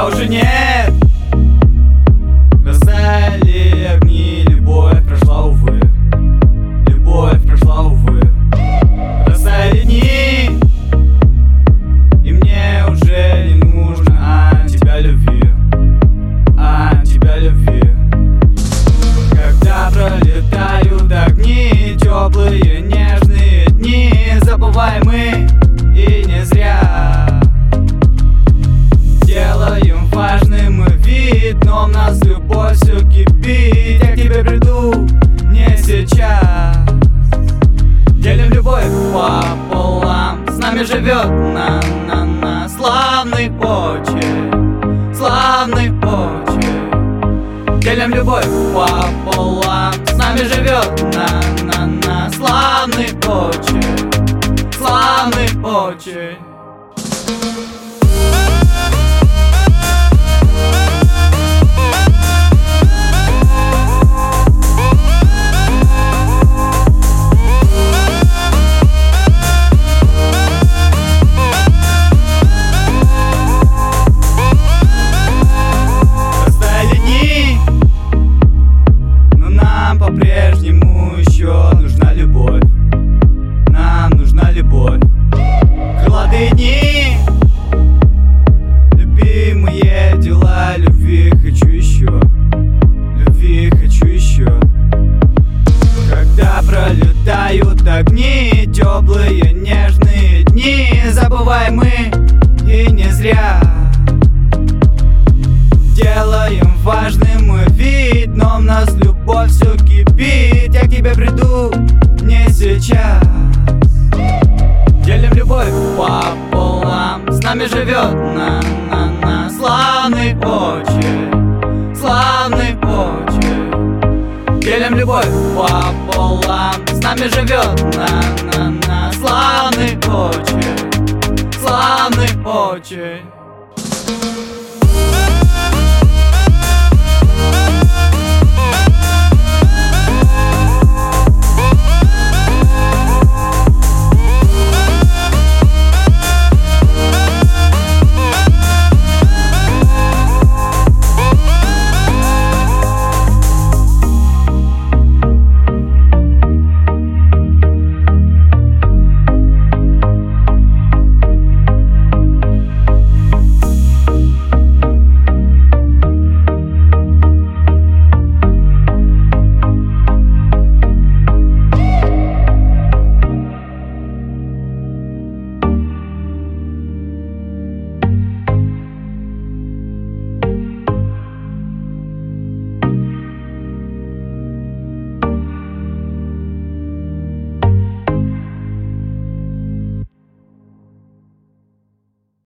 тебя уже нет. Растаяли огни, любовь прошла, увы. Любовь прошла, увы. Растаяли дни, и мне уже не нужно от тебя любви, от тебя любви. Когда пролетают огни, теплые, нежные дни, забываем мы и не зря. Делаем важным мы вид, но в нас любовь все кипит. Я к тебе приду не сейчас. Делим любовь пополам, с нами живет на славный очень, славный очень. Делим любовь пополам, с нами живет на славный очень, славный очень. По-прежнему еще нужна любовь, нам нужна любовь. Крылатые дни, любимые дела, любви хочу еще, любви хочу еще. Когда пролетают огни, теплые нежные дни, забываем мы и не зря. Делаем важным мы вид, но в нас любовь все кипит. Я к тебе приду не сейчас. Делим любовь пополам, с нами живет на славный очень, славный очень. Делим любовь пополам, с нами живет на славный очень, славный очень.